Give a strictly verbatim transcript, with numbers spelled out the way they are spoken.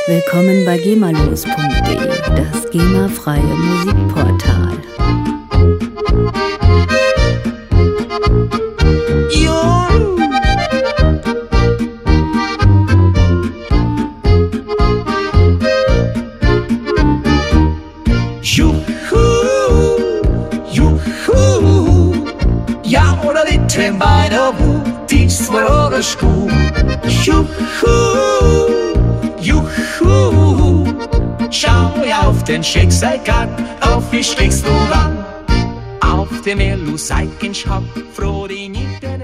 Willkommen bei gemalos punkt de, das GEMA-freie Musikportal. Ja, oder Litten bei der Wut, dies war eure Schuh. Juhu, juhu, schau auf den Schicksalgarten, auf wie schlägst du ran? Auf dem Elu Seikenschab, froh die Niete.